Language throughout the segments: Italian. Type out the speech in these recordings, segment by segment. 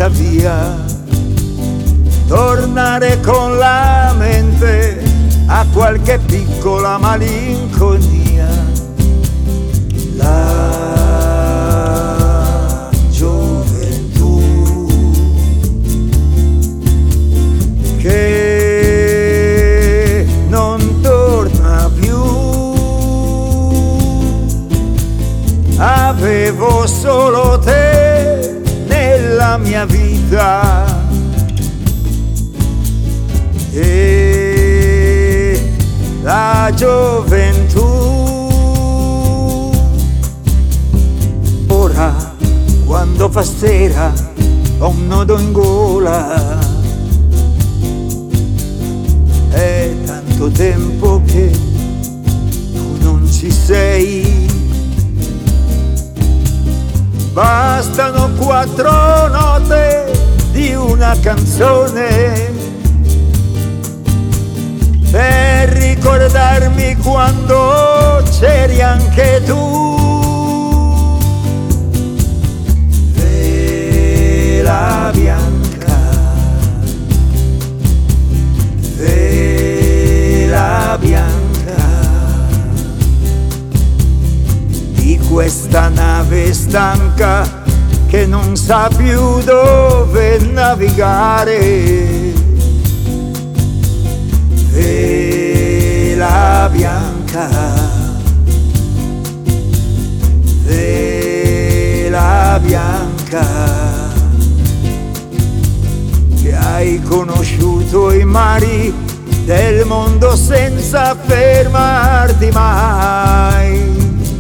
porta via, tornare con la mente a qualche piccola malinconia. La gioventù che non torna più. Avevo solo te nella mia vita e la gioventù. Ora quando fa sera ho un nodo in gola, è tanto tempo che tu non ci sei. Bastano 4 note di una canzone per ricordarmi quando c'eri anche tu. Vela bianca, vela bianca di questa nave stanca che non sa più dove navigare. Vela bianca, vela bianca, che hai conosciuto i mari del mondo senza fermarti mai.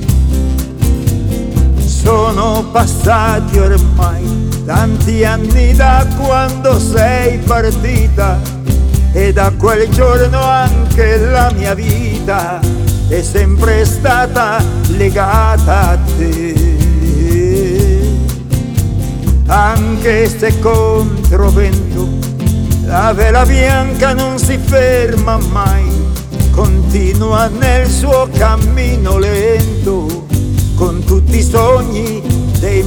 Sono passati ormai tanti anni da quando sei partita, e da quel giorno anche la mia vita è sempre stata legata a te. Anche se contro vento la vela bianca non si ferma mai, continua nel suo cammino lento con tutti i sogni dei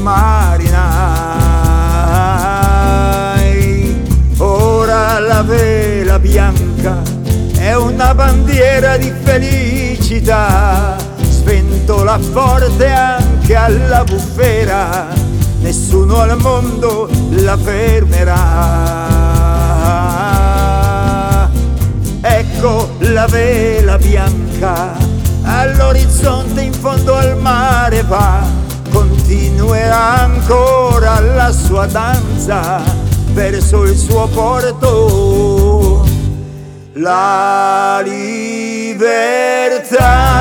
marinai. Ora la vela bianca è una bandiera di felicità, sventola forte anche alla bufera, nessuno al mondo la fermerà. Ecco la vela bianca all'orizzonte in fondo al mare va, continuerà ancora la sua danza verso il suo porto, la libertà.